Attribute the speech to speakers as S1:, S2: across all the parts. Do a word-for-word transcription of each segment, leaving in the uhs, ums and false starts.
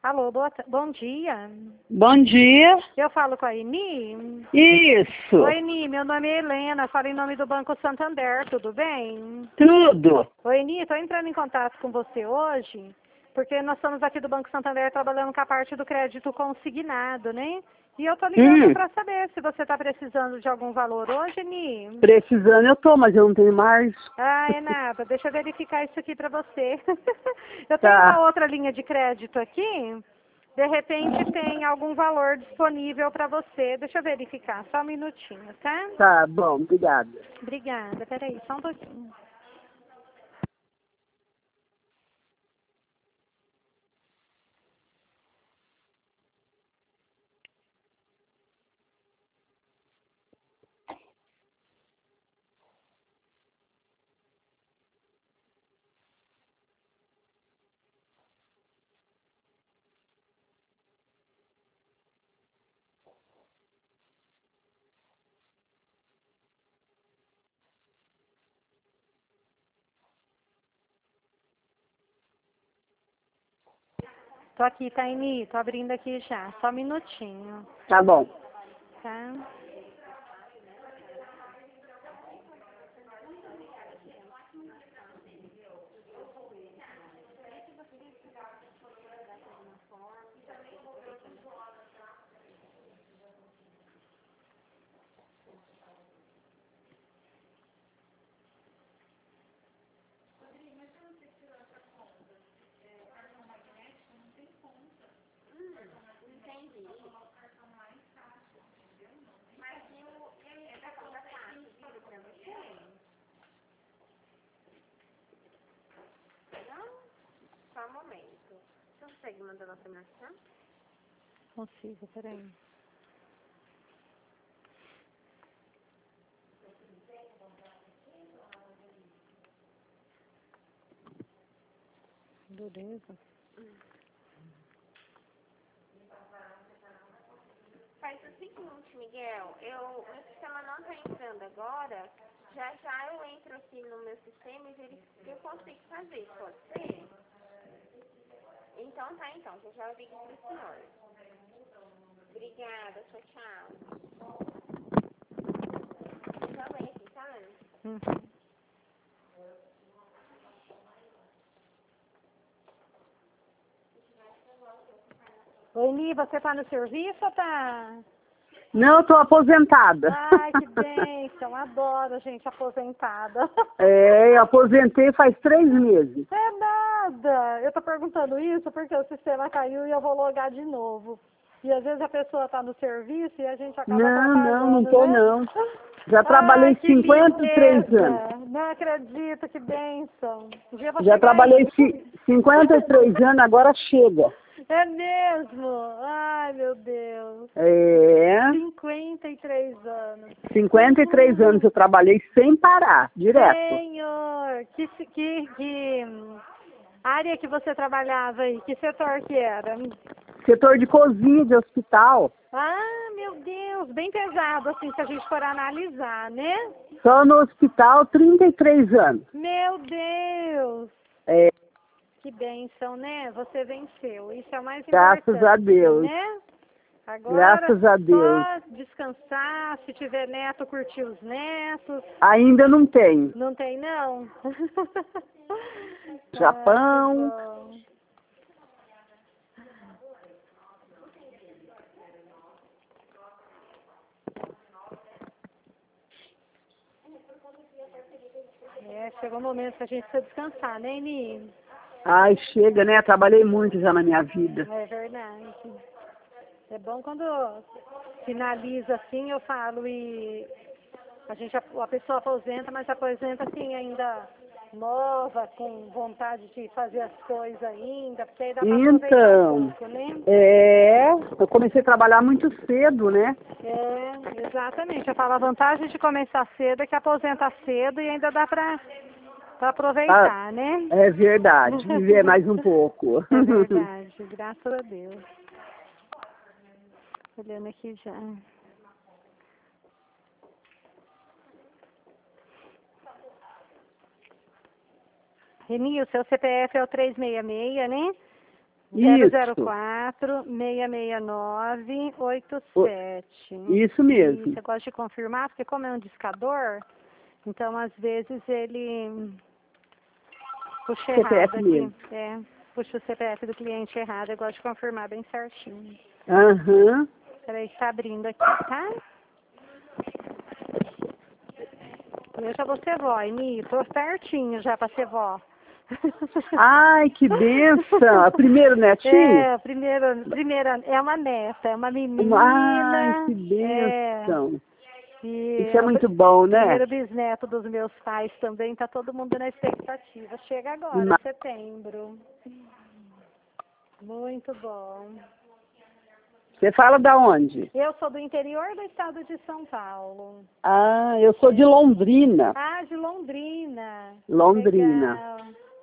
S1: Alô, boa, ta- bom dia.
S2: Bom dia.
S1: Eu falo com a Eni?
S2: Isso.
S1: Oi, Eni, meu nome é Helena, falo em nome do Banco Santander, tudo bem?
S2: Tudo.
S1: Oi, Eni, estou entrando em contato com você hoje, porque nós estamos aqui do Banco Santander trabalhando com a parte do crédito consignado, né? E eu estou ligando
S2: Hum,
S1: para saber se você está precisando de algum valor hoje, Eni.
S2: precisando eu tô, mas eu não tenho mais.
S1: Ah, é nada, deixa eu verificar isso aqui para você. Eu tenho uma
S2: Tá,
S1: outra linha de crédito aqui. De repente tem algum valor disponível para você. Deixa eu verificar, só um minutinho, tá?
S2: tá bom, obrigada.
S1: Obrigada, peraí, só um pouquinho. Tô aqui, Taini, tô abrindo aqui já, só um minutinho,
S2: Tá bom.
S1: tá? Só um momento. Você consegue mandar nossa mensagem? Consigo, peraí. Dureza.
S3: Faz o seguinte, Miguel, eu, o sistema não está entrando agora, já já eu entro aqui no meu sistema e verifico o que eu consigo fazer, pode ser? Então tá, então, já já eu ligo para o senhor. Obrigada, tchau, tchau. Já vem aqui, tá?
S1: Uhum. Oi, Ni, você tá no serviço ou tá?
S2: Não, eu tô aposentada.
S1: Ai, que bênção, adoro gente aposentada.
S2: É, eu aposentei faz três meses.
S1: É nada, eu tô perguntando isso porque o sistema caiu e eu vou logar de novo. E às vezes a pessoa tá no serviço e a gente acaba
S2: Não, não, não
S1: atrapalhando,
S2: tô
S1: né?
S2: não. Já
S1: Ai,
S2: trabalhei
S1: que
S2: cinquenta e três anos.
S1: lindeza, não acredito, que bênção. Um dia eu vou
S2: Já
S1: chegar
S2: trabalhei
S1: aí.
S2: ci- cinquenta e três anos, agora chega.
S1: É mesmo? Ai, meu Deus.
S2: É,
S1: cinquenta e três anos.
S2: cinquenta e três anos eu trabalhei sem parar, direto.
S1: Senhor, que, que, que área que você trabalhava aí? Que setor que era?
S2: Setor de cozinha de hospital.
S1: Ah, meu Deus, bem pesado assim, se a gente for analisar, né?
S2: Só no hospital, trinta e três anos.
S1: Meu Deus,
S2: É,
S1: que bênção, né? Você venceu, isso é o mais
S2: graças a
S1: importante,
S2: Deus.
S1: né? Agora,
S2: Graças a Deus.
S1: só descansar, se tiver neto, curtir os netos.
S2: Ainda não tenho.
S1: Não tem, não?
S2: Japão.
S1: Ai, que bom. É, chegou o momento que a gente precisa descansar, né, Eni?
S2: Ai, chega, né? Trabalhei muito já na minha vida.
S1: É verdade. É bom quando finaliza assim, eu falo, e a gente, a pessoa aposenta, mas aposenta assim ainda nova, com vontade de fazer as coisas ainda, porque aí dá para aproveitar um
S2: Então,
S1: pouco, né?
S2: é, eu comecei a trabalhar muito cedo, né?
S1: É, exatamente. Eu falo, a vantagem de começar cedo é que aposenta cedo e ainda dá para para
S2: Ah,
S1: aproveitar, né?
S2: é verdade, viver mais um pouco.
S1: É verdade, graças a Deus. Olhando aqui já. Reni, o seu C P F é o trezentos e sessenta e seis, né? zero zero quatro, seis seis nove, oito sete.
S2: Isso mesmo.
S1: Você gosta de confirmar? Porque como é um discador, então às vezes ele puxa errado aqui. Mesmo. É, puxa o C P F do cliente errado. Eu gosto de confirmar bem certinho.
S2: Aham. Uhum.
S1: Peraí, está abrindo aqui, tá? Eu já vou ser vó, Eni. Tô pertinho já para ser vó.
S2: Ai, que benção! A primeira netinha?
S1: É, a primeira, primeira, é uma neta, é uma menina.
S2: Ai, que benção! É, isso é muito
S1: o
S2: bom, né?
S1: Primeiro bisneto dos meus pais também, tá todo mundo na expectativa. Chega agora, Uma... setembro. Muito bom.
S2: Você fala da onde?
S1: Eu sou do interior do estado de São Paulo.
S2: Ah, eu sou de Londrina.
S1: Ah, de Londrina.
S2: Londrina.
S1: Legal.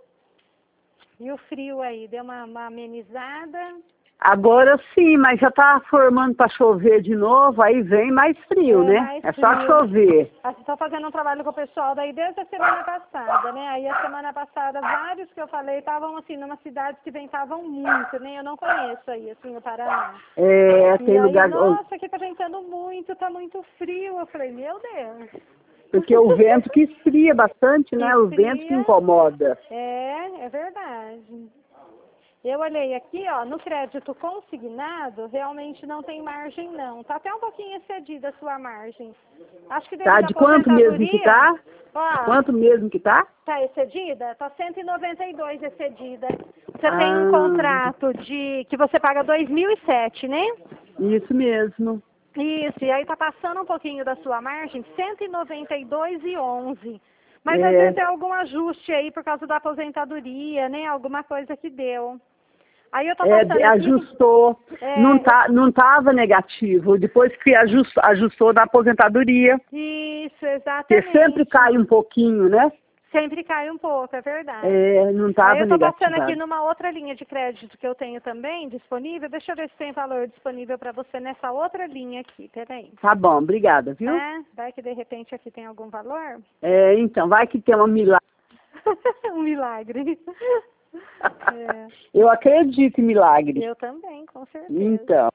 S1: E o frio aí, deu uma, uma amenizada?
S2: Agora sim, mas já tá formando para chover de novo, aí vem mais frio, é, né? Mais é frio. Só chover.
S1: Estou fazendo um trabalho com o pessoal daí desde a semana passada, né? Aí a semana passada, vários que eu falei estavam assim, numa cidade que ventavam muito, né? Eu não conheço aí, assim, o Paraná.
S2: É,
S1: e
S2: tem
S1: aí,
S2: lugar...
S1: Nossa, aqui tá ventando muito, tá muito frio. Eu falei, meu Deus.
S2: Porque o vento que esfria bastante, né? O vento que incomoda.
S1: É, é verdade. Eu olhei aqui, ó, no crédito consignado, realmente não tem margem não. Tá até um pouquinho excedida a sua margem. Acho que
S2: tá, de quanto mesmo que tá?
S1: Ó,
S2: quanto mesmo que tá?
S1: Tá excedida? Tá cento e noventa e dois excedida. Você ah. tem um contrato de que você paga dois mil e sete, né?
S2: Isso mesmo.
S1: Isso, e aí tá passando um pouquinho da sua margem, cento e noventa e dois e onze. Mas
S2: é.
S1: às vezes é algum ajuste aí por causa da aposentadoria, né? Alguma coisa que deu. Aí eu tô passando
S2: é, ajustou,
S1: aqui, é,
S2: não tá, não estava negativo, depois que ajustou, ajustou da aposentadoria.
S1: Isso, exatamente.
S2: Que sempre cai um pouquinho, né?
S1: Sempre cai um pouco, é verdade.
S2: É, não estava negativo.
S1: Aí eu tô passando aqui numa outra linha de crédito que eu tenho também disponível, deixa eu ver se tem valor disponível para você nessa outra linha aqui, peraí.
S2: Tá bom, obrigada, viu?
S1: É, vai que de repente aqui tem algum valor?
S2: É, então, vai que tem uma milagre.
S1: um milagre.
S2: É. Eu acredito em milagre.
S1: Eu também, com certeza.
S2: Então.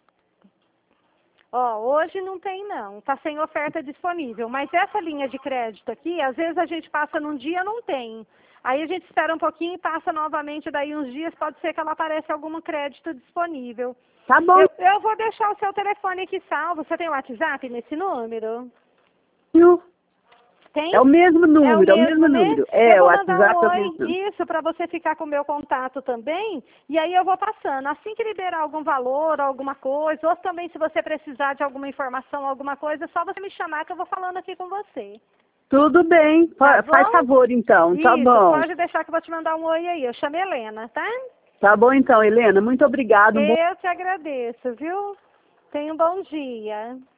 S1: Ó, hoje não tem não, tá sem oferta disponível, mas essa linha de crédito aqui, às vezes a gente passa num dia, não tem. Aí a gente espera um pouquinho e passa novamente, daí uns dias pode ser que ela apareça algum crédito disponível.
S2: Tá bom.
S1: Eu, eu vou deixar o seu telefone aqui salvo. Você tem o WhatsApp nesse número?
S2: Eu.
S1: Tem?
S2: É o mesmo número, é o mesmo,
S1: é o mesmo né?
S2: número. É,
S1: o
S2: WhatsApp
S1: um
S2: é o
S1: mesmo. Isso, para você ficar com o meu contato também. E aí eu vou passando. Assim que liberar algum valor, alguma coisa, ou também se você precisar de alguma informação, alguma coisa, é só você me chamar que eu vou falando aqui com você.
S2: Tudo bem.
S1: Tá
S2: Faz
S1: bom?
S2: favor, então.
S1: Isso,
S2: tá bom.
S1: Pode deixar que eu vou te mandar um oi aí. Eu chamo Helena, tá?
S2: Tá bom, então, Helena. Muito obrigada.
S1: Eu te agradeço, viu? Tenha um bom dia.